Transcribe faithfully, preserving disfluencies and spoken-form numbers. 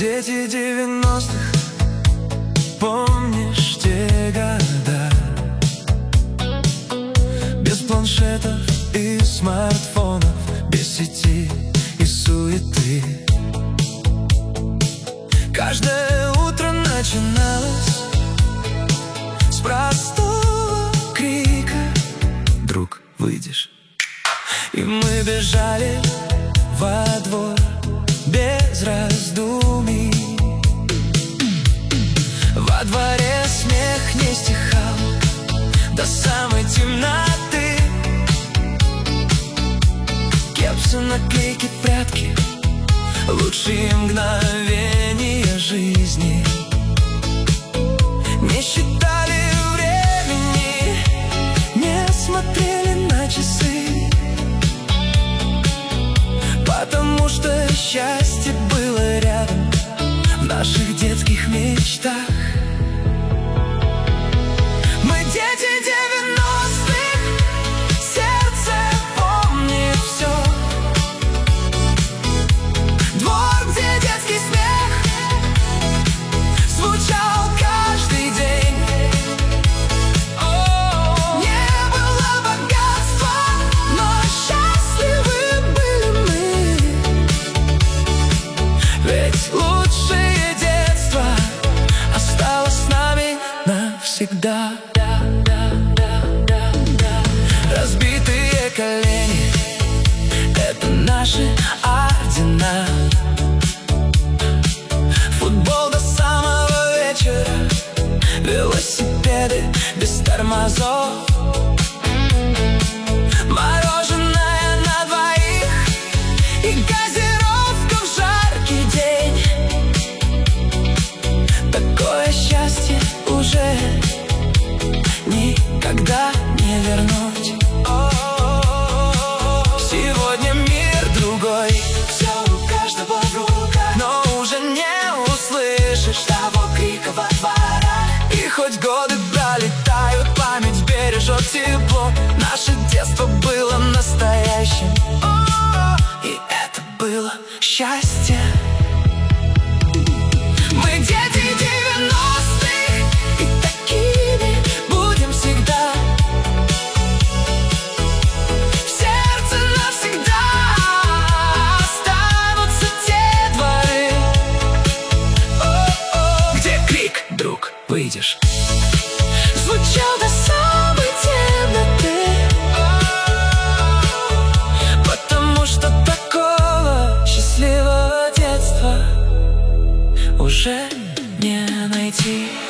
Дети девяностых, помнишь те года? Без планшетов и смартфонов, без сети и суеты. Каждое утро начиналось с простого крика: «Друг, выйдешь?» И мы бежали во двор без раздумий. Во дворе смех не стихал до самой темноты. Кепсы, наклейки, прятки, лучшие мгновения жизни. Не считали времени, не смотрели на часы, потому что счастье было рядом в наших детских мечтах. Мы дети девяностых, сердце помнит все. Двор, где детский смех звучал каждый день. О, не было богатства, но счастливы были мы. Ведь лучшее детство осталось с нами навсегда. Разбитые колени — это наши ордена. Футбол до самого вечера, велосипеды без тормозов, мороженое на двоих и газировка в жаркий день. Такое счастье уже никогда не вернуть. Сегодня мир другой, все у каждого в руках, но уже не услышишь того крика во дворах. И хоть годы пролетают, память бережет тепло. Наше детство было настоящим, и это было счастье. Мы дети девяностых, и такими будем всегда. В сердце навсегда останутся те дворы, О-о, где крик: «Друг, выйдешь?» звучал до самой темноты, потому что такого счастливого детства уже не найти.